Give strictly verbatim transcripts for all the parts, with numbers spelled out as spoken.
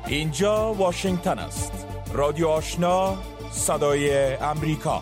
اینجا واشنگتن است. رادیو آشنا، صدای امریکا.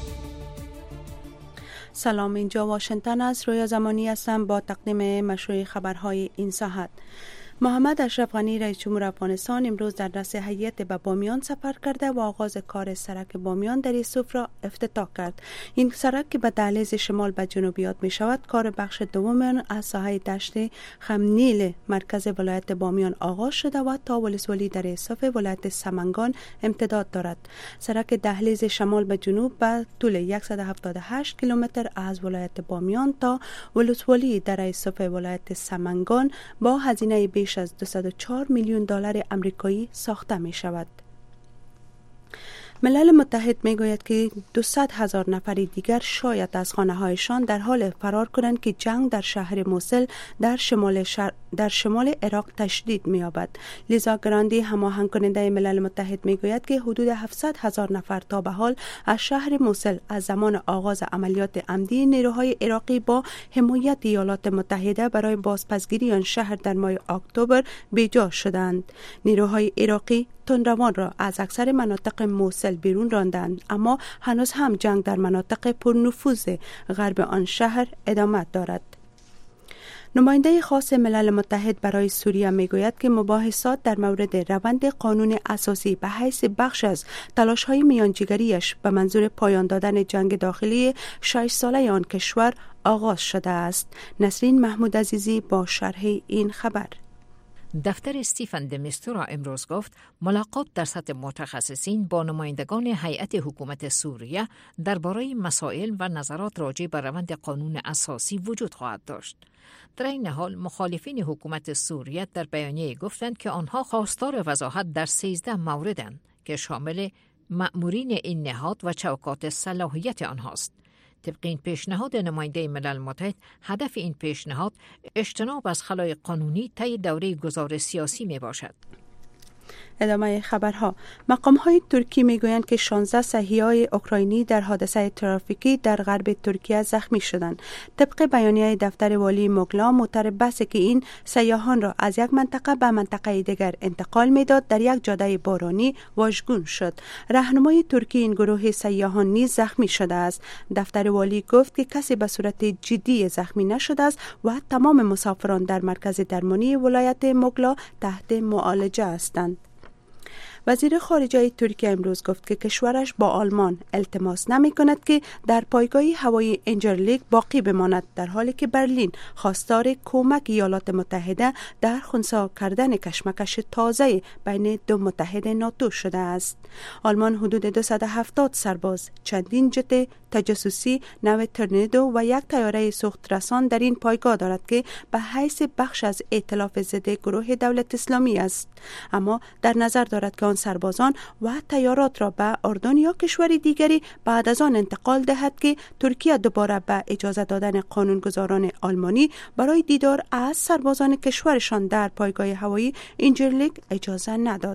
سلام، اینجا واشنگتن است. رویا زمانی هستم با تقدیم مشروع خبرهای این ساعت. محمد اشرف غنی رئیس جمهور افغانستان امروز در رأس هیئت به بامیان سفر کرده و آغاز کار سرک بامیان در یوسف را افتتاح کرد. این سرک که به دهلیز شمال به جنوب یاد می شود، کار بخش دوم از ساحه دشت خمنیل مرکز ولایت بامیان آغاز شده و تا ولسوالی در یوسف ولایت سمنگان امتداد دارد. سرک دهلیز شمال به جنوب به طول صد و هفتاد و هشت کیلومتر از ولایت بامیان تا ولسوالی در یوسف ولایت سمنگان با هزینه بیش از دویست و چهار میلیون دلار آمریکایی ساخته می شود. ملل متحد می گوید که دویست هزار نفر دیگر شاید از خانه هایشان در حال فرار کنند که جنگ در شهر موسل در شمال شر... در شمال عراق تشدید می یابد. لیزا گراندی، هماهنگ کننده ملل متحد، می گوید که حدود هفتصد هزار نفر تا به حال از شهر موسل از زمان آغاز عملیات عمدی نیروهای عراقی با حمایت ایالات متحده برای بازپسگیری آن شهر در ماه اکتبر بیجا شدند. نیروهای عراقی تندروان را از اکثر مناطق موسل بیرون راندند، اما هنوز هم جنگ در مناطق پرنفوذ غرب آن شهر ادامه دارد. نماینده خاص ملل متحد برای سوریه میگوید که مباحثات در مورد روند قانون اساسی به حیث بخش از تلاش‌های میانجیگریش به منظور پایان دادن جنگ داخلی شش ساله آن کشور آغاز شده است. نسرین محمود عزیزی با شرح این خبر. دفتر استیفن د میستورا امروز گفت ملاقات در سطح متخصصین با نمایندگان هیئت حکومت سوریه درباره مسائل و نظرات راجع به روند قانون اساسی وجود خواهد داشت. در این حال مخالفین حکومت سوریه در بیانیه گفتند که آنها خواستار وضاحت در سیزده موردند که شامل مأمورین این نهاد و چوکات صلاحیت آنهاست. طبق این پیشنهاد نماینده ملل متحد، هدف این پیشنهاد اجتناب از خلای قانونی طی دوره گذار سیاسی می باشد. ادامه خبرها. مقام‌های ترکی میگویند که شانزده صحیحای اوکراینی در حادثه ترافیکی در غرب ترکیه زخمی شدند. طبق بیانیه دفتر والی موگلا، متربص که این سیاحان را از یک منطقه به منطقه دیگر انتقال میداد در یک جاده بارانی واژگون شد. راهنمای ترکی این گروه سیاحان نیز زخمی شده است. دفتر والی گفت که کسی به صورت جدی زخمی نشده است و تمام مسافران در مرکز درمانی ولایت موگلا تحت معالجه هستند. وزیر خارجه ترکیه امروز گفت که کشورش با آلمان التماس نمی کند که در پایگاه هوایی انجرلیک باقی بماند، در حالی که برلین خواستار کمک ایالات متحده در خنثی کردن کشمکش تازه بین دو متحد ناتو شده است. آلمان حدود دویست و هفتاد سرباز، چندین جت تجسسی نو تورنادو و یک طیاره سوخت رسان در این پایگاه دارد که به حیث بخش از ائتلاف ضد گروه دولت اسلامی است، اما در نظر دارد که آن سربازان و طیارات را به اردن یا کشوری دیگری بعد از آن انتقال دهد که ترکیه دوباره به اجازه دادن قانونگذاران آلمانی برای دیدار از سربازان کشورشان در پایگاه هوایی انجرلیک اجازه نداد.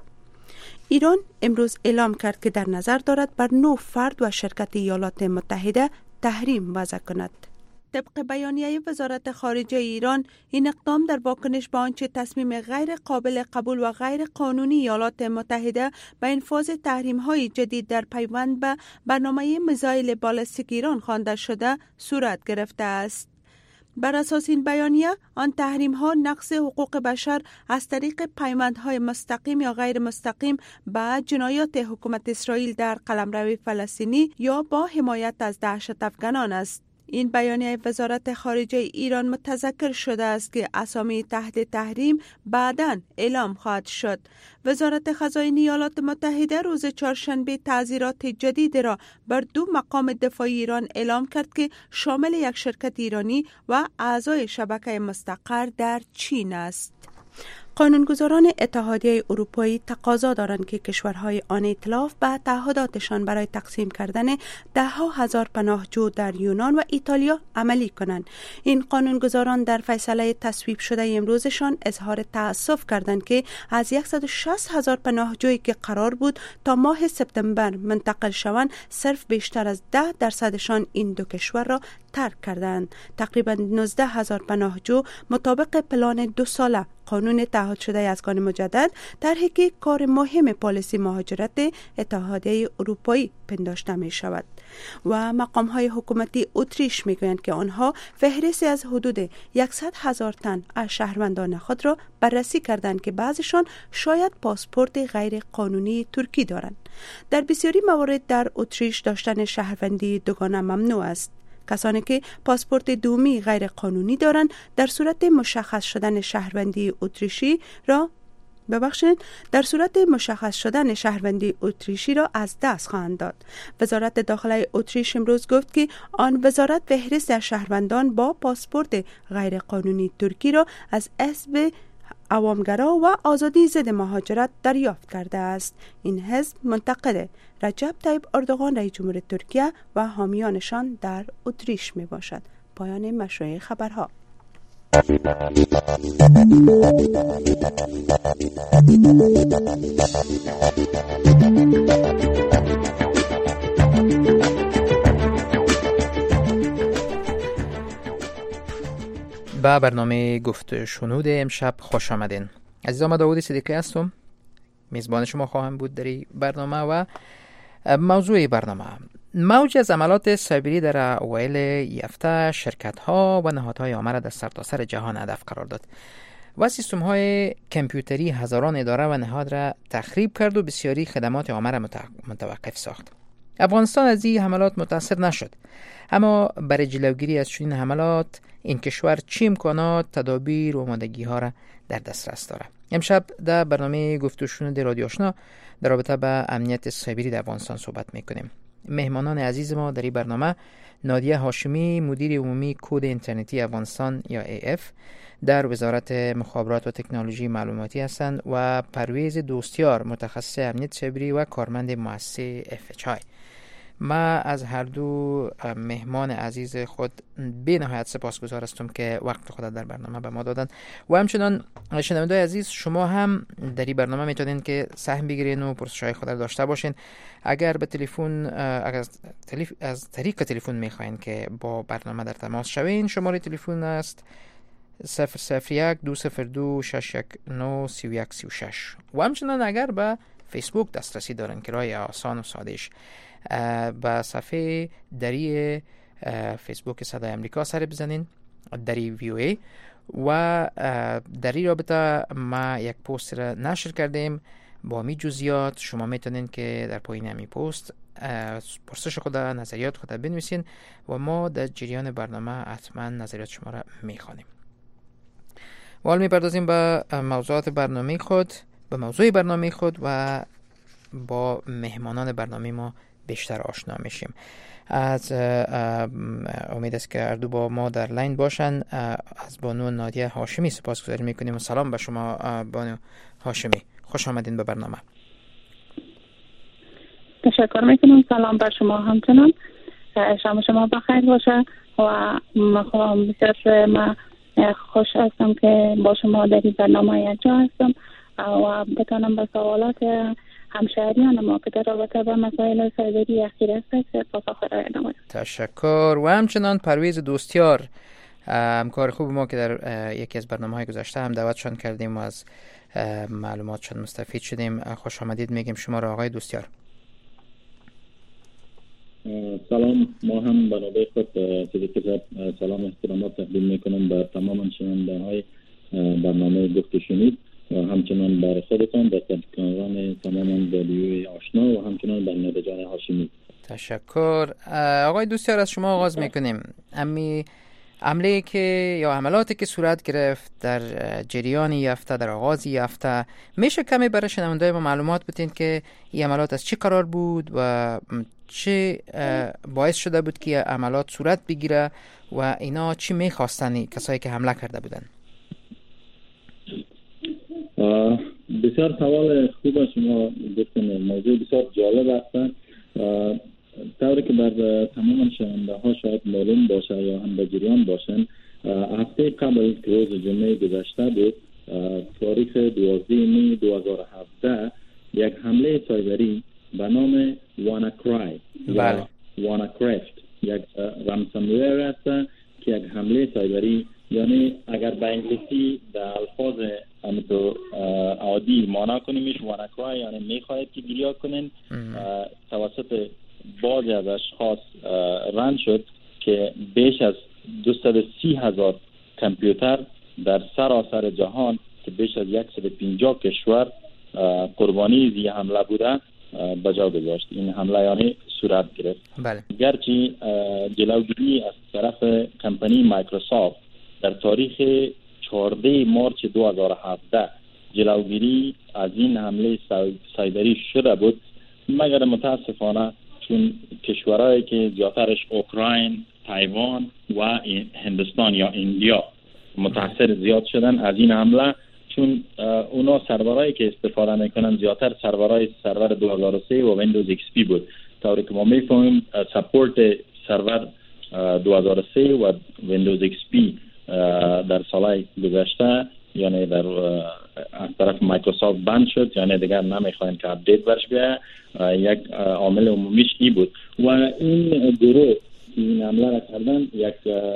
ایران امروز اعلام کرد که در نظر دارد بر نه فرد و شرکت ایالات متحده تحریم وضع کند. طبق بیانیه وزارت خارجه ایران، این اقدام در واکنش به آنچه تصمیم غیر قابل قبول و غیر قانونی ایالات متحده به انفاذ تحریم‌های جدید در پیوند به برنامه میزایل بالستیک ایران خوانده شده صورت گرفته است. بر اساس این بیانیه، آن تحریم ها نقض حقوق بشر از طریق پیوندهای مستقیم یا غیر مستقیم با جنایات حکومت اسرائیل در قلمرو فلسطینی یا با حمایت از دهشت افغانان است. این بیانیه وزارت خارجه ایران متذکر شده است که اسامی تحت تحریم بعداً اعلام خواهد شد. وزارت خزائن ایالات متحده روز چهارشنبه تعزیرات جدید را بر دو مقام دفاعی ایران اعلام کرد که شامل یک شرکت ایرانی و اعضای شبکه مستقر در چین است. قانونگذاران اتحادیه اروپایی تقاضا دارند که کشورهای آن ائتلاف به تعهداتشان برای تقسیم کردن ده ها هزار پناهجو در یونان و ایتالیا عملی کنند. این قانونگذاران در فیصله تصویب شده امروزشان اظهار تأسف کردند که از صد و شصت هزار پناهجویی که قرار بود تا ماه سپتامبر منتقل شوند، صرف بیشتر از ده درصدشان این دو کشور را ترک کردند. تقریبا نوزده هزار پناهجو مطابق پلان دو ساله قانون تعهد شده افغان مجدد طرحی که کار مهم پالیسی مهاجرت اتحادیه اروپایی پنداشته می شود و مقام های حکومتی اتریش می گویند که آنها فهرستی از حدود صد هزار تن از شهروندان خود را بررسی کردند که بعضشان شاید پاسپورت غیر قانونی ترکی دارند. در بسیاری موارد در اتریش داشتن شهروندی دوگانه ممنوع است. کسانی که پاسپورت دومی غیر قانونی دارند در صورت مشخص شدن شهروندی اتریشی را ببخشید در صورت مشخص شدن شهروندی اتریشی را از دست خواهند داد. وزارت داخله اتریش امروز گفت که آن وزارت فهرست از شهروندان با پاسپورت غیر قانونی ترکی را از حزب عوامگرا و آزادی ضد مهاجرت دریافت کرده است. این حزب منتقد رجب طیب اردوغان رئیس جمهور ترکیه و حامیانشان در اتریش می باشد. پایان مشروع خبرها. به برنامه گفت شنود امشب خوش آمدین. عزیزان، من داوود صدیقی هستم، میزبان شما خواهم بود در این برنامه. و موضوع برنامه موج از عملات سایبری در اوایل هفته شرکت ها و نهادهای عامه در سرتاسر جهان هدف قرار داد و سیستم های کامپیوتری هزاران اداره و نهاد را تخریب کرد و بسیاری خدمات عامه را متوقف ساخت. افغانستان از این حملات متاثر نشد، اما برای جلوگیری از چنین حملات این کشور چه امکانات، تدابیر و آمادگی ها را در دسترس دارد. امشب در برنامه گفت و شنود رادیو آشنا در رابطه با امنیت سایبری در افغانستان صحبت میکنیم. مهمانان عزیز ما در این برنامه نادیه هاشمی، مدیر عمومی کد اینترنتی افغانستان یا ای اف در وزارت مخابرات و تکنولوژی معلوماتی هستند و پرویز دوستیار، متخصص امنیت سایبری و کارمند مؤسسه اف اچ آی. ما از هر دو مهمان عزیز خود به نهایت سپاسگزار هستم که وقت خود در برنامه به ما دادن و همچنان شنوندگان عزیز، شما هم در این برنامه میتونین که سهم بگیرین و پرسش‌های خود را داشته باشین. اگر به تلفن اگر از طریق تلفن میخواین که با برنامه در تماس شوین، شماره تلفن است صفر صفر یک دو صفر دو شش یک نه سه یک سه شش و همچنان اگر به فیسبوک دسترسی دارن که راه آسان و سادهش با صفحه دری فیسبوک صدای امریکا سر بزنین، دری وی او ای، و در این رابطه ما یک پست را نشر کردیم با می جزئیات. شما میتونین که در پایین همین پست پرسش خود، نظریات خود بنویسین و ما در جریان برنامه حتما نظریات شما را میخوانیم. و حال میپردازیم به موضوعات برنامه خود به موضوع برنامه خود و با مهمانان برنامه ما بیشتر آشنا میشیم. از امید است که هر دو با ما در لاین باشن. از بانو نادیه هاشمی سپاسگزاری میکنیم و سلام به شما بانو هاشمی، خوش آمدین به برنامه. تشکر میکنم. سلام بر شما همچنان. شما شما بخیر باشه و من بسیار ما خوش هستم که با شما در این برنامه یک جا هستم و بتانم به سوالات همشهریان ما که در رابطه با مسائل سایبری اخیر است پاسخ ارائه نمایم. تشکر. و همچنان پرویز دوستیار، همکار خوب ما که در یکی از برنامه‌های گذشته هم دعوتشان کردیم و از معلوماتشان مستفید شدیم. خوش آمدید میگیم شما را آقای دوستیار. سلام. ما هم به نوبه خود صدیقی سلام احترامات تقدیم میکنم به تمام شنونده‌های برنامه گفت و شنود و همچنان بر خودتان، در کارکنان تمام رادیوی آشنا و همچنان بر نادیه جان هاشمی. تشکر. آقای دوستیار، از شما آغاز میکنیم. امی عمله که یا عملاتی که صورت گرفت در جریان هفته، در آغاز هفته، میشه کمی برای شنونده‌های ما معلومات بدین که این عملات از چه قرار بود و چه باعث شده بود که عملات صورت بگیره و اینا چی میخواستن کسایی که حمله کرده بودن؟ بسیار سوال خوب شما گفتین. موضوع بسیار جالب است. طوری که بر تمام شنونده ها شاید معلوم باشه یا هم به جریان باشن، هفته قبل که روز جمعه گذشته بود، تاریخ دوازده می دو هزار و هفده، یک حمله سایبری به نام واناکرای یا واناکرافت، یک رمسنویر است که یک حمله سایبری، یعنی اگر به انگلیسی در الفاظ همینطور عادی مانا کنیمش واناکرای، یعنی میخواهید که گریه کنین. توسط بعضی از اشخاص رند شد که بیش از دویست و سی هزار کامپیوتر در سراسر جهان که بیش از صد و پنجاه کشور قربانی زی حمله بوده بجا گذاشت. این حمله یعنی صورت گرفت. بله. گرچه جلوگیری از طرف کمپانی مایکروسافت در تاریخ چهارده مارچ دو هزار و هفده جلوگیری از این حمله سایبری شده بود، مگر متاسفانه چون کشورهایی که زیادترش اوکراین، تایوان و هندوستان یا ایندیا متاثر زیاد شدن از این حمله، چون اونا سرورایی که استفاده میکنن زیادتر سرورای سرور دو هزار و سه و ویندوز ایکس پی بود. طوری که ما میفهمیم سپورت سرور دو هزار و سه و ویندوز ایکس پی در سالهای گذشته یعنی در از طرف مایکروسافت بند شد، یعنی دیگر نمیخواین که اپدیت برش بیاید. یک عامل عمومیش ای بود و این گروه این عمله را کردن یک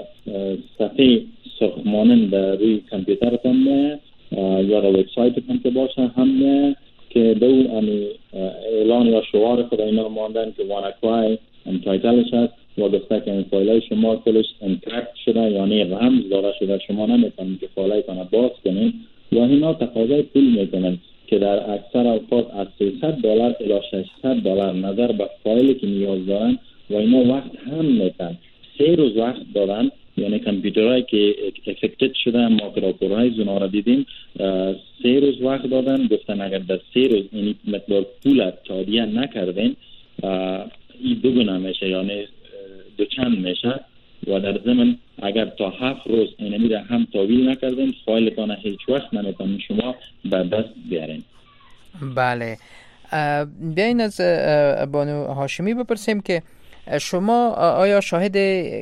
صفحه ساختمانند روی کامپیوترتان یا در وبسایتتان که باشه هم که دو امی اعلان یا شعار خود اینا ماندن که واناکرای ام تایتلش هست و گفته که این فایلای شما کلش انکریپت شده یعنی رمز داده شده، شما نمیتونید که فایلایتان باز کنید و اینا تقاضای پول میکنن که در اکثر اوقات از سیصد دلار الی ششصد دلار نظر به فایلی که نیاز دارن و اینا وقت هم میتن. سه روز وقت دارن، یعنی کامپیوترهایی که افکتد شدن ما که راپورهای زونا را دیدیم سه روز وقت دادن، گفتن اگر در سه روز این مقدار پول تادیه نکردین این دو گونه میشه یعنی دو چند میشه و در ضمن اگر تا هفت روز این میره هم تحویل نکردین فایلتان هیچ وقت نمیتونین شما به دست بیارین. بله. بیاین از بانو هاشمی بپرسیم که شما آیا شاهد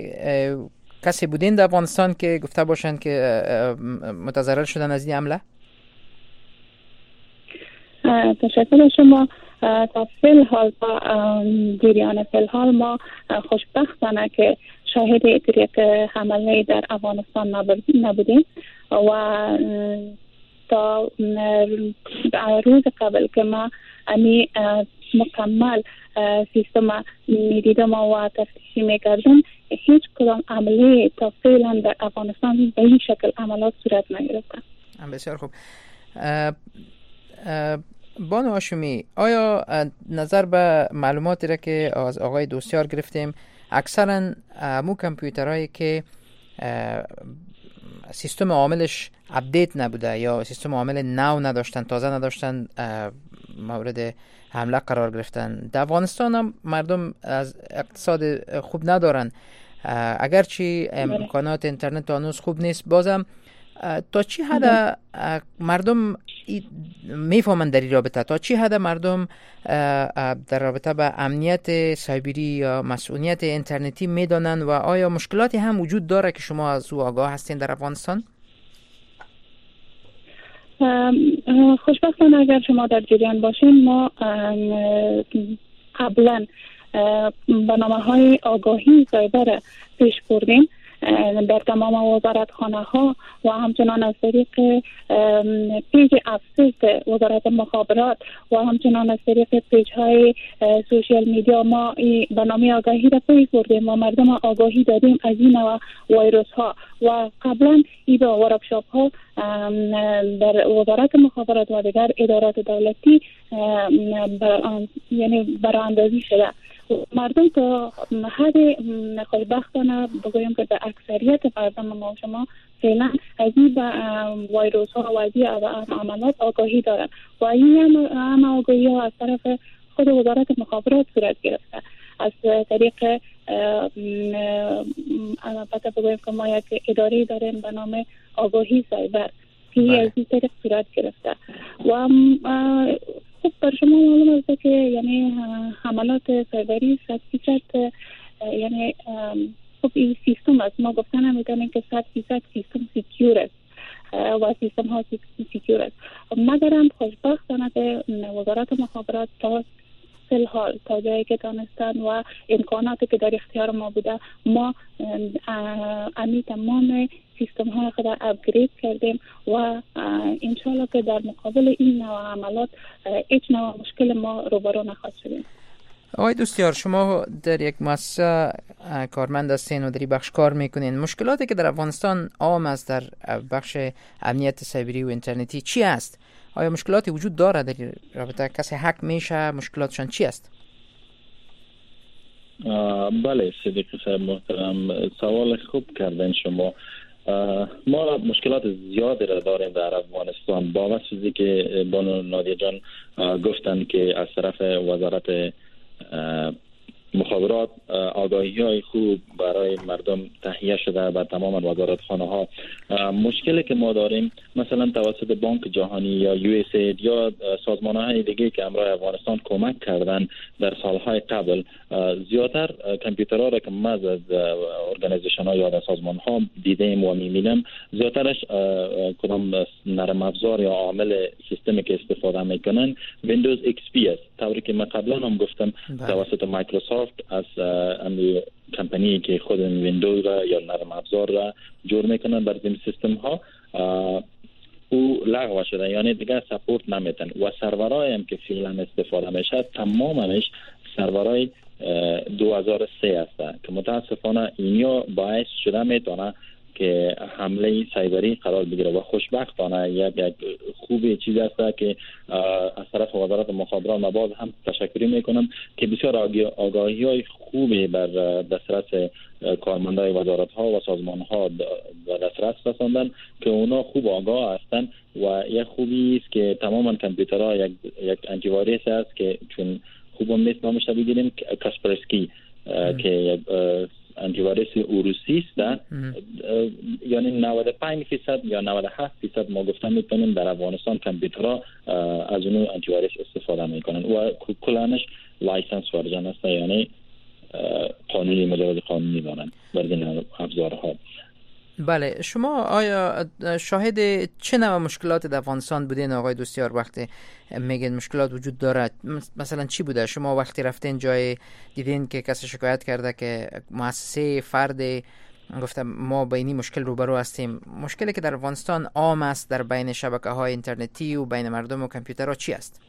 کسی بودین در افغانستان که گفته باشن که متضرر شدن از این حمله؟ تشکر شما. تا فیل حال تا جریان فیل حال ما خوشبختانه که شاهد یک حمله در افغانستان نبودیم و تا روز قبل که ما امی مکمل سیستم میدیدم و تفتیشی میکردم هیچ کدام عملی تا فعلا در افغانستان به این شکل عملات صورت نگرفتن. بسیار خوب. بانو هاشمی، آیا نظر به معلوماتی را که از آقای دوستیار گرفتیم اکثرا مو کامپیوترهایی که سیستم عاملش اپدیت نبوده یا سیستم عامل نو نداشتن، تازه نداشتن، مورد حمله قرار گرفتن؟ در افغانستان هم مردم از اقتصاد خوب ندارن، اگرچه امکانات اینترنت هنوز خوب نیست، بازم تا چی حد مردم میفهمن در این رابطه؟ تا چی حد مردم در رابطه به امنیت سایبری یا مسئولیت اینترنتی میدانن و آیا مشکلاتی هم وجود داره که شما از او آگاه هستین در افغانستان؟ خوشبختانه اگر شما در جریان باشین ما قبلا برنامه‌های آگاهی سایبر پیش بردیم در تمام وزارت خانه ها و همچنان از طریق پیج افسیس وزارت مخابرات و همچنان از طریق پیج های سوشیال میدیا ما این برنامه آگاهی را پیش بردیم و مردم آگاهی دادیم از این نوع ویروس ها و قبلا این با ورکشاپ ها در وزارت مخابرات و دیگر ادارات دولتی بر یعنی براندازی شده. مردم تا حد خوشبختانه بگویم که در اکثریت مردم ما شما فعلا از این ویروس ها و از این عملات آگاهی دارن و این هم آگاهی ها از طرف خود وزارت مخابرات صورت گرفته از طریق البته بگویم که ما یک اداره داریم به نام آگاهی سایبر که از این طریق صورت گرفته و خب بر شما معلوم است که یعنی حملات سایبری صد فیصد یعنی خب این سیستم است، ما گفتن نمیتونیم که صد فیصد سیستم سیکیور است و سیستم ها سیکیور است، مگر هم خوشبختانه که وزارت مخابرات تا فی الحال تا جایی که دانستن و امکاناتی که در اختیار ما بوده ما امی تمام سیستم های خود اپگرید کردیم و انشالله که در مقابل این نوع عملات هیچ نوع مشکل ما روبرو نخواهد شدیم. آقای دوستیار، شما در یک مؤسسه کارمند هستین و در این بخش کار میکنین. مشکلاتی که در افغانستان عام است در بخش امنیت سایبری و اینترنتی چی است؟ آیا مشکلاتی وجود داره در رابطه؟ کسی هک میشه؟ مشکلاتشان چی است؟ بله صدیق صاحب محترم، سوال خوب کردن شما. ما مشکلات زیادی را داریم در افغانستان با واسطه که بانو نادیه جان گفتن که از طرف وزارت مخابرات آگاهی های خوب برای مردم تهیه شده به تمام وزارت خانه ها. مشکلی که ما داریم مثلا توسط بانک جهانی یا یو اس اید یا سازمان های دیگه که همراه افغانستان کمک کردن در سالهای قبل، زیادتر کامپیوترها را که ما از ارگانیزیشن ها یا سازمان ها دیدیم و میبینم زیادترش کدام نرم افزار یا عامل سیستمی که استفاده میکنن ویندوز ایکس پی است. طوری که من قبلا هم گفتم توسط مایکروسافت از امی کمپانی که خود ویندوز را یا نرم افزار را جور میکنن بر این سیستم ها او لغو شده، یعنی دیگه سپورت نمیتن و سرورهای هم که فعلا استفاده میشه تمامش سرورهای دو هزار و سه هست که متاسفانه اینیا باعث شده میتونه که حمله سایبری قرار بگیره و خوشبختانه یک یک خوبی چیز است که از طرف وزارت مخابرات ما باز هم تشکر میکنم که بسیار آگاهی های خوبی بر دسترس کارمندای وزارت ها و سازمان ها و دسترس رساندن که اونا خوب آگاه هستند و یک خوبی است که تماما کامپیوترها یک یک آنتی ویروس است که چون خوبم نیست نامش بگیریم کاسپرسکی که یک آنتی ویروس روسی است، یعنی نود و پنج درصد یا نود و هفت درصد ما گفتن میتونیم در افغانستان کامپیوترها از اون آنتی ویروس استفاده میکنن و کلانش لایسنس ورژن است، یعنی قانونی مجوز قانونی دارن برای ابزارها. بله، شما آیا شاهد چه نوع مشکلات در افغانستان بودین آقای دوستیار وقتی میگن مشکلات وجود داره؟ مثلا چی بوده؟ شما وقتی رفتین جای دیدین که کسی شکایت کرده که مؤسسه فرد گفتم ما با اینی مشکل روبرو هستیم، مشکلی که در افغانستان عام است در بین شبکه های اینترنتی و بین مردم و کامپیوترها چی است؟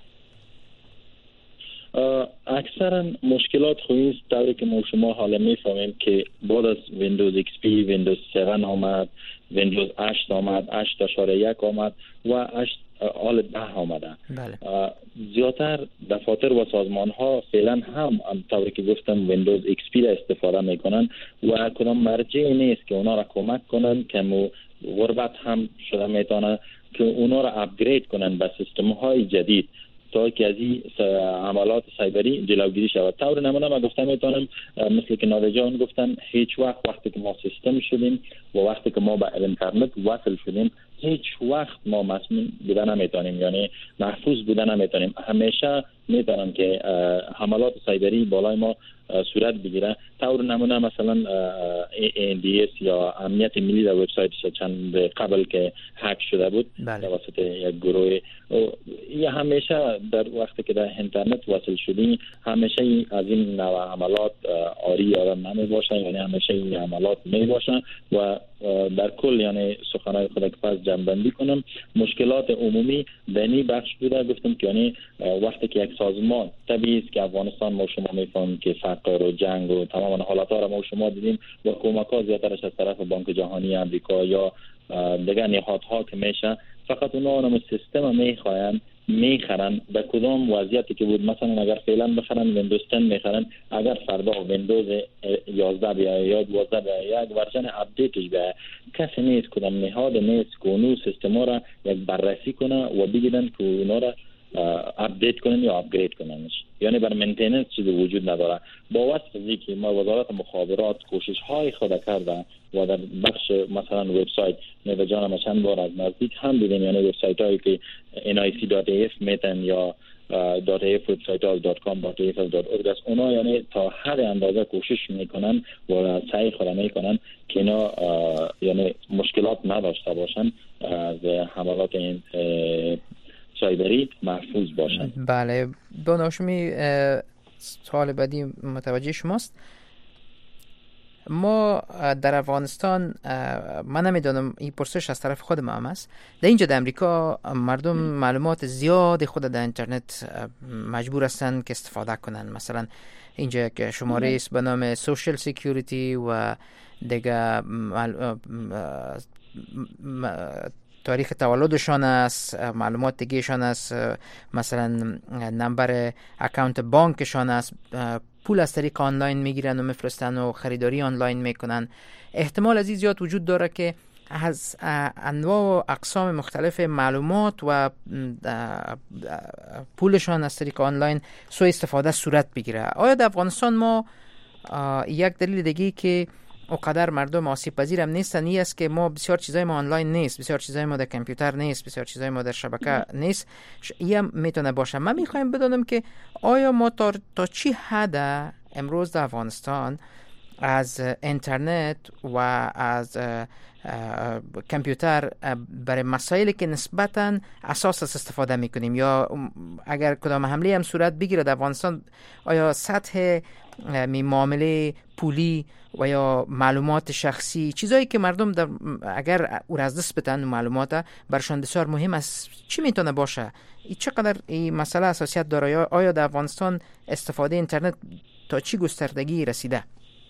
اکثرا مشکلات خویی است طوری که ما شما حالا میفهمیم که بعد از ویندوز ایکس پی ویندوز هفت آمد، ویندوز هشت آمد، هشت اشاره یک آمد و هشت آل ده آمده. بله. زیادتر دفاتر و سازمان ها فعلا هم طوری که گفتم ویندوز ایکس پی را استفاده میکنن و کدام مرجعی نیست که اونا را کمک کنن که مو غربت هم شده میتونه که اونا را اپگرید کنن به سیستم های جدید تا که از این عملات سایبری جلوگیری شود. طور نمونه ما گفتم میتونم مثل که نادر جان گفتن هیچ وقت وقتی که ما سیستم شدیم و وقتی که ما به اینترنت وصل شدیم هیچ وقت ما مسموم بودن نمیتونیم، یعنی محفوظ بودن نمیتونیم. همیشه میتونم که حملات سایبری بالای ما صورت بگیره. طور نمونه مثلا این دی اس یا امنیت ملی در وبسایتش چند قبل که هک شده بود توسط یک گروه، یا همیشه در وقتی که در اینترنت وصل شدیم همیشه از این نوع عملات آری یادم نمی باشن، یعنی همیشه این عملات می باشن و در کل یعنی سخنهای خود که پس جمع‌بندی کنم مشکلات عمومی بینی بخش بوده. گفتم که یعنی وقتی که یک سازمان طبیعی است که افغانستان ما شما میفهمیم که فقر و جنگ و تمام حالاتها را ما شما دیدیم و کمک‌ها زیادترش از طرف بانک جهانی آمریکا یا دیگر نهادها که میشه فقط اونا اونم سیستم میخواین میخرن به کدام وضعیتی که بود. مثلا اگر فعلا بخرن ویندوز ده میخرن، اگر فردا ویندوز یازده بیاید یا دوازده بیاید یک ورژن اپدیتش بیاید، کسی نیست کدام نهاد نیست که اونو سیستم را یک بررسی کنه و بگیرن که اونا را اپدیت کنن یا اپگرید کننش، یعنی بر مینتیننس چیزی وجود نداره. با واسطه که ما وزارت مخابرات کوشش های خود کرده و در بخش مثلا وبسایت نو جان چند بار از نزدیک هم دیدیم، یعنی وبسایت هایی که ان آی سی دات ای اف میتن یا دات ای اف وبسایت ها دات کام دات ای اف دات اورگ است، اونا یعنی تا هر اندازه کوشش میکنن و سعی خود میکنن که اینا یعنی مشکلات نداشته باشن از حملات این سایبری محفوظ باشند. بله، دانشمی سوال بعدی متوجه شماست. ما در افغانستان، من نمیدونم، این پرسش از طرف خود ما هم است، در اینجا در امریکا مردم معلومات زیاد خود در اینترنت مجبور هستند که استفاده کنند. مثلا اینجا که شماره است به نام سوشل سکیوریتی و دیگه تاریخ تولدشان است، معلومات دیگهشان است، مثلا نمبر اکانت بانکشان است، پول از طریق آنلاین میگیرن و میفرستن و خریداری آنلاین میکنن. احتمال از این زیاد وجود داره که از انواع و اقسام مختلف معلومات و پولشان از طریق آنلاین سوء استفاده صورت بگیره. آیا در افغانستان ما یک دلیل دیگه که اوقدر مردم آسیب پذیر هم نیستن این است که ما بسیار چیزای ما آنلاین نیست، بسیار چیزای ما در کامپیوتر نیست، بسیار چیزای ما در شبکه نیست. این هم میتونه باشه. من میخوایم بدونم که آیا ما تا, تا چی حد امروز در افغانستان از اینترنت و از کامپیوتر برای مسائلی که نسبتاً اساس استفاده میکنیم، یا اگر کدام حمله هم صورت بگیره در افغانستان آیا سطح می معامله پولی و یا معلومات شخصی، چیزایی که مردم در اگر او از دست بدن معلومات برشان بسیار مهم است، چی میتونه باشه؟ این چقدر این مسئله اساسیت داره؟ آیا در افغانستان استفاده اینترنت تا چی گستردگی رسیده؟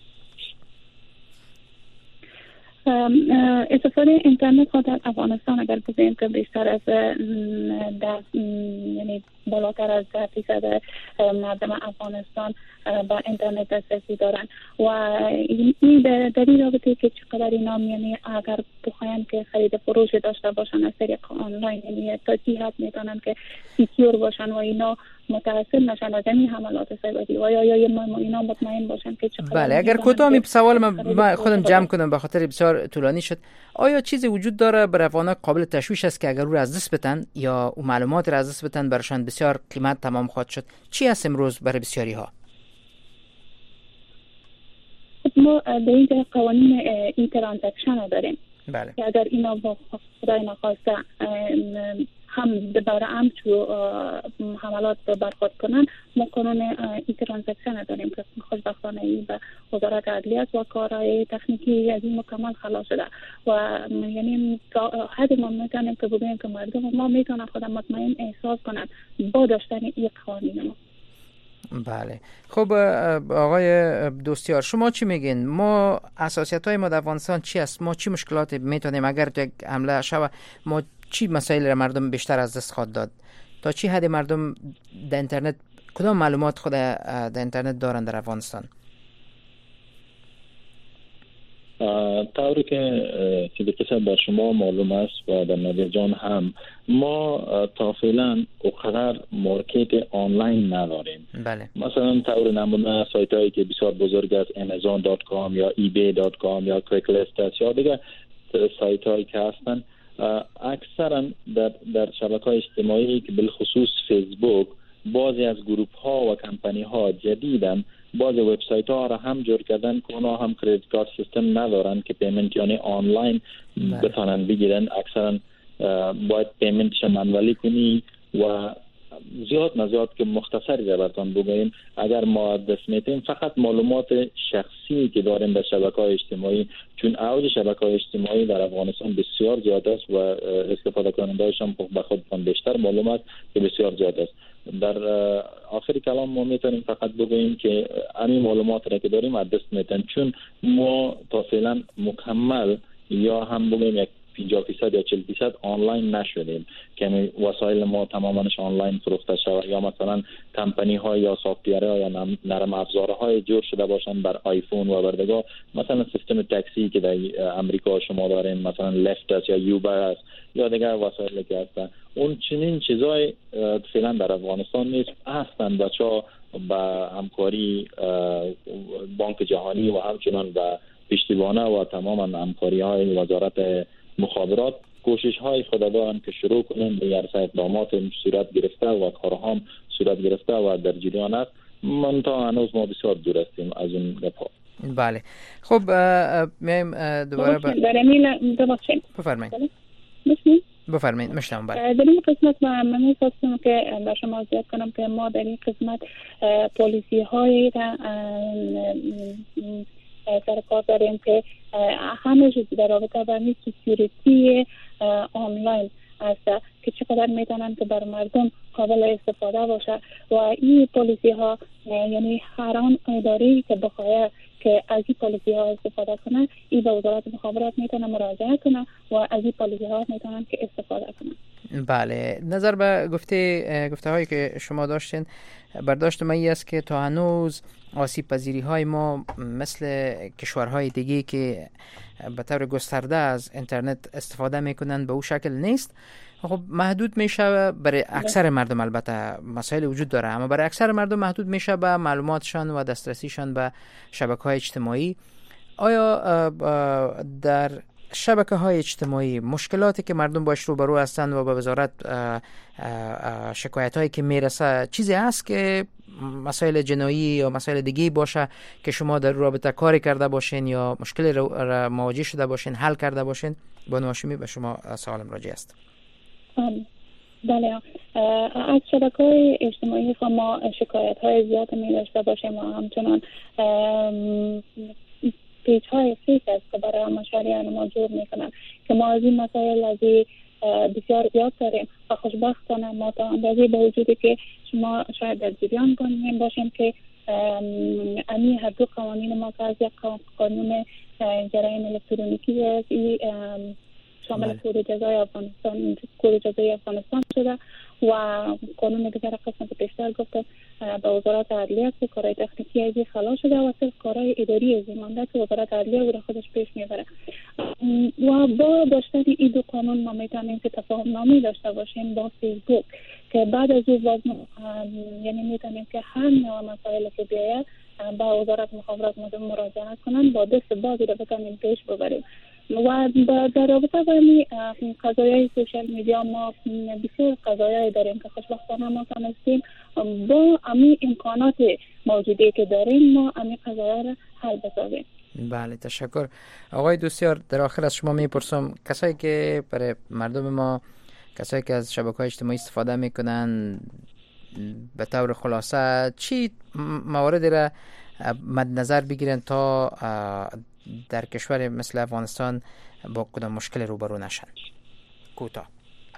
استفاده اینترنت ها در افغانستان اگر بگوییم که بیشتر از در یعنی بالاتر از ده فیصد مردم افغانستان با اینترنت دسترسی دارن و این در این رابطه که چقدر اینا یعنی اگر بخواین که خرید فروش داشته باشن از طریق آنلاین، یعنی تا چی حد میتونن که سکیور باشن و اینا متأثر نشن از این حملات سایبری و یا یا اینا مطمئن باشن که چقدر. بله، اگر کوتاه سوال من خودم جمع کنم به خاطر بسیار طولانی شد، آیا چیزی وجود داره برای افغانان قابل تشویش است که اگر او را از دست بدن یا او معلومات را از دست بدن برشان بسیار قیمت تمام خواهد شد؟ چی است امروز برای بسیاری ها؟ ما در اینجا قوانین ای ترانزکشن داریم. بله. که اگر اینا با خدای نخواسته هم دوباره هم چو حملات برخورد کنن، ما قانون ای ترانزکشن داریم که خوشبختانه ای به وزارت عدلیه و کارهای تکنیکی از این مکمل خلاص شده و یعنی حد ما میتونیم که بگوییم که مردم ما میتونن خودم مطمئن احساس کنند با داشتن این قانون. بله. خب آقای دوستیار، شما چی میگین؟ ما اساسیت های ما در افغانستان چی است؟ ما چی مشکلات میتونیم اگر تو یک حمله شود، ما چی مسائل را مردم بیشتر از دست خواهد داد؟ تا چی حد مردم در اینترنت کدام معلومات خود در اینترنت دارن در افغانستان؟ طوری که که بکسر بر شما معلوم است و در نظر جان هم، ما تا فعلا اقدر مارکت آنلاین نداریم. بله. مثلا طور نمونه سایت هایی که بسیار بزرگ است، امازون دات کام یا ای بی دات کام یا کویکلیست است یا دیگر سایت هایی که هستن، اکثرا در, در شبکه های اجتماعی که بالخصوص فیسبوک، بعضی از گروپ ها و کمپانی ها جدیدن بعضی وبسایت ها را هم جور کردن که اونا هم کریدیت کارت سیستم ندارن که پیمنت یعنی آنلاین بتونن بگیرن. اکثرا باید پیمنتش منولی کنی و زیاد نزیاد که مختصری را براتون بگویم، اگر ما دست میتیم فقط معلومات شخصی که داریم در شبکه‌های اجتماعی، چون اوج شبکه‌های اجتماعی در افغانستان بسیار زیاد است و استفاده کننده‌هاش هم به خودشان بیشتر معلومات که بسیار زیاد است. در آخر کلام ما میتونیم فقط بگوییم که همین معلومات را که داریم از دست میتن، چون ما تا فعلا مکمل یا هم بگوییم یک پنجاه درصد یا چهل درصد آنلاین نشدیم که وسایل ما تمامش آنلاین فروخته شود، یا مثلا کمپانی ها یا سافت‌ویر ها یا نرم افزارهای جور شده باشن بر آیفون و بردگاه، مثلا سیستم تاکسی که در امریکا شما دارین، مثلا لفت است یا یوبر است یا دیگر وسایلی که هستن، اون چنین چیزای فعلا در افغانستان نیست. هستن بچه‌ها با همکاری بانک جهانی و همچنان با پشتیبانه و تمام همکاری های وزارت مخابرات کوشش های خود دارن که شروع کنن به یارسه اقدامات صورت گرفته و کارها هم صورت گرفته و در جریان است. من تا هنوز ما بسیار دور هستیم از این گپ‌ها. بله. خب میایم دوباره به بفرمایید. بفرمایید مشتم. بله در این قسمت من می‌خواستم که به شما زیاد کنم که ما در این قسمت پالیسی های سر کار داریم که همه در رابطه با سکیوریتی آنلاین است که چقدر میتونن که بر مردم قابل استفاده باشه و این پالیسی ها یعنی هر آن اداری که بخواد که از این پالیسی ها استفاده کنه این به وزارت مخابرات میتونه مراجعه کنه و از این پالیسی ها میتونن که استفاده کنه. بله، نظر به گفته گفته هایی که شما داشتین، برداشت من این است که تا هنوز آسیب پذیری های ما مثل کشورهای دیگه که به طور گسترده از اینترنت استفاده میکنن به اون شکل نیست. خب محدود میشه برای اکثر مردم، البته مسائل وجود داره، اما برای اکثر مردم محدود میشه به معلوماتشان و دسترسیشان به شبکه‌های اجتماعی. آیا در شبکه‌های اجتماعی مشکلاتی که مردم باش روبرو هستند و به وزارت شکایت‌هایی که میرسه چیزی هست که مسائل جنایی یا مسائل دیگه باشه که شما در رابطه کاری کرده باشین یا مشکل را مواجه شده باشین، حل کرده باشین؟ بانو هاشمی به شما سوالم راجع است. بله، از شبکه‌های اجتماعی ما شکایت‌های زیاد می داشته باشیم و همچنان پیج های فیک است که برای مشاهیان ما جور میکنن که ما از این مسائل از بسیار زیاد داریم و خوشبختانه ما تا اندازه با وجودی که شما شاید در جریان کنیم باشیم که امی هر دو قوانین ما که از یک قانون جرایم الکترونیکی است شامل کود جزای افغانستان کود جزای افغانستان شده و قانون دیگر قسمت پیشتر گفته به وزارت عدلیه که کارهای تکنیکی ازی خلاص شده و صرف کارهای اداری ازی مانده که وزارت عدلیه او را خودش پیش میبره و با داشتن این دو قانون ما میتونیم که تفاهم نامه داشته باشیم با فیسبوک که بعد از او وزن یعنی میتونیم که هر نوع مسائل که بیاید با وزارت مخابرات مراجعه کنن با دست بازی را بتونیم پیش ببریم و در رابطه با این قضایای سوشال میدیا ما بسیار قضایایی داریم که خوشبختانه ما تونستیم با امی امکانات موجودی که داریم ما امی قضایا را حل بسازیم. بله، تشکر. آقای دوستیار، در آخر از شما میپرسم کسایی که برای مردم ما، کسایی که از شبکه‌های اجتماعی استفاده میکنن، به طور خلاصه چی مواردی را مد نظر بگیرن تا در کشور مثل افغانستان با کدام مشکل روبرو نشن؟ کوتاه.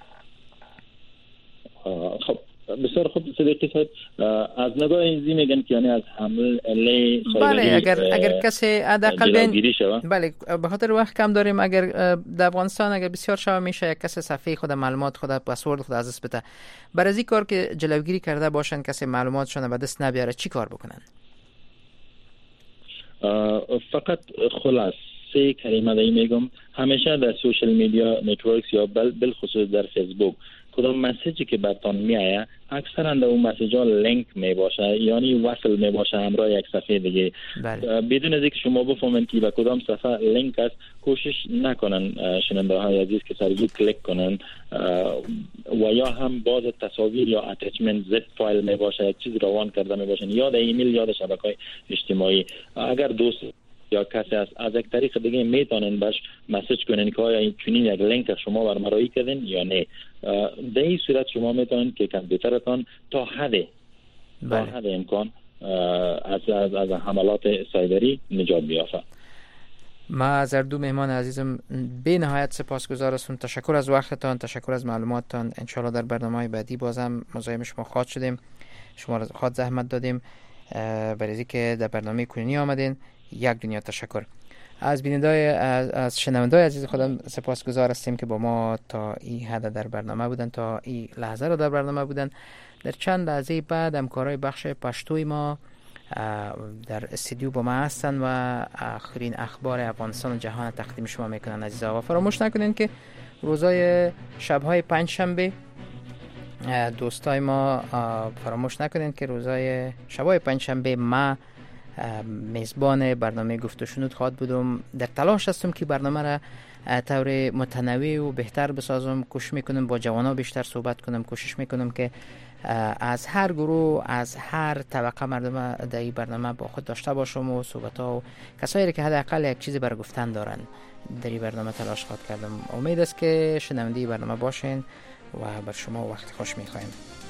خب بسیار خوب صدیقی صاحب، از نگاه اینزی میگن که یعنی از حمل علی بله اگر اگر کسی حداقل بین بله به خاطر وقت کم داریم، اگر در افغانستان اگر بسیار شب میشه یک کسی صفحه خود معلومات خود پسورد خود از دست بده، برای این کار که جلوگیری کرده باشن کسی معلوماتشون به دست نبیاره چی کار بکنن؟ فقط خلاصه کلمه دایی میگم، همیشه در سوشل میدیا نتورکس یا بل بالخصوص در فیسبوک کدام مسیجی که برتان میایه اکثرا در اون مسیج ها لینک می باشه، یعنی وصل می باشه همراه یک صفحه دیگه. بدون از اینکه شما بفهمن که به کدام صفحه لینک است، کوشش نکنن شنونده های عزیز که سر زود کلیک کنن و یا هم باز تصاویر یا اتچمنت زد فایل می باشه، یک چیز روان کرده می باشن یا در ایمیل یا در شبکه‌های اجتماعی. اگر دوست یا کسی از از یک طریق دیگه میتونن باش مسیج کنن که آیا این چنین یک لینک شما برمرایی کردین یا نه. در این صورت شما میتونن که کامپیوترتان تا حد تا حد امکان از از از حملات سایبری نجات بیافته. ما از هر دو مهمان عزیزم به نهایت سپاسگزار هستم. تشکر از وقتتان، تشکر از معلوماتتان. ان شاء الله در برنامه‌های بعدی بازم مزاحم شما خواهد شدیم. شما را خواهد زحمت دادیم برای اینکه در برنامه کنونی آمدین. یک دنیا تشکر. از بینندای از, از شنوندای عزیز خودم سپاسگزار هستیم که با ما تا این حد در برنامه بودن، تا این لحظه رو در برنامه بودن. در چند لحظه بعد همکارای بخش پشتوی ما در استودیو با ما هستن و آخرین اخبار افغانستان و جهان تقدیم شما میکنن. عزیزا و فراموش نکنین که روزای شبهای پنج شنبه دوستای ما فراموش نکنین که روزای شبهای پنج شنبه ما میزبان برنامه گفت و شنود خواهد بودم. در تلاش هستم که برنامه را طور متنوع و بهتر بسازم. کوشش میکنم با جوانا بیشتر صحبت کنم، کوشش میکنم که از هر گروه، از هر طبقه مردم در این برنامه با خود داشته باشم و صحبت ها و کسایی که حداقل یک چیزی برای گفتن دارن در این برنامه تلاش خواهد کردم. امید است که شنونده برنامه باشین و بر شما وقت خوش می‌خوایم.